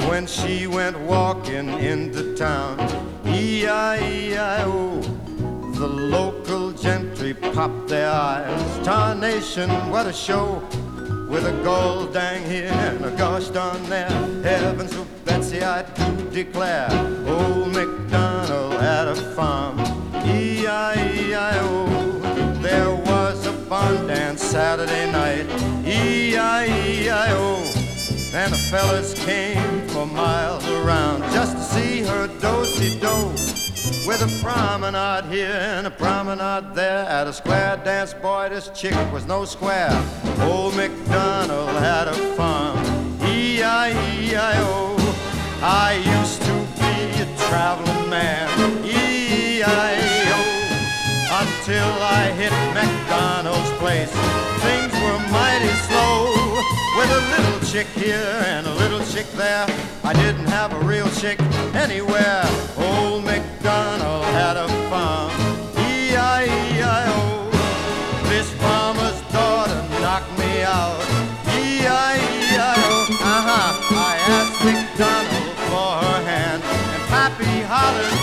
when she went walking into town. E-I-E-I-O, the local gentry popped their eyes. Tarnation, what a show, with a gold dang here and a gosh darn there. Heavens to Betsy, I do declare, old MacDonald had a farm. E-I-E-I-O, there was a barn dance Saturday night. E-I-E-I-O, and the fellas came for miles around just to see her do-si-do. With a promenade here and a promenade there, at a square dance, boy, this chick was no square. Old MacDonald had a farm. E-I-E-I-O, I used to be a traveling man. E-I-E-O, until I hit MacDonald's place. Things were mighty slow, with a little chick here and a little chick there. I didn't have a real chick anywhere. Old MacDonald had a farm. E-I-E-I-O, this farmer's daughter knocked me out. E-I-E-I-O, I asked MacDonald for her hand, and Pappy hollered,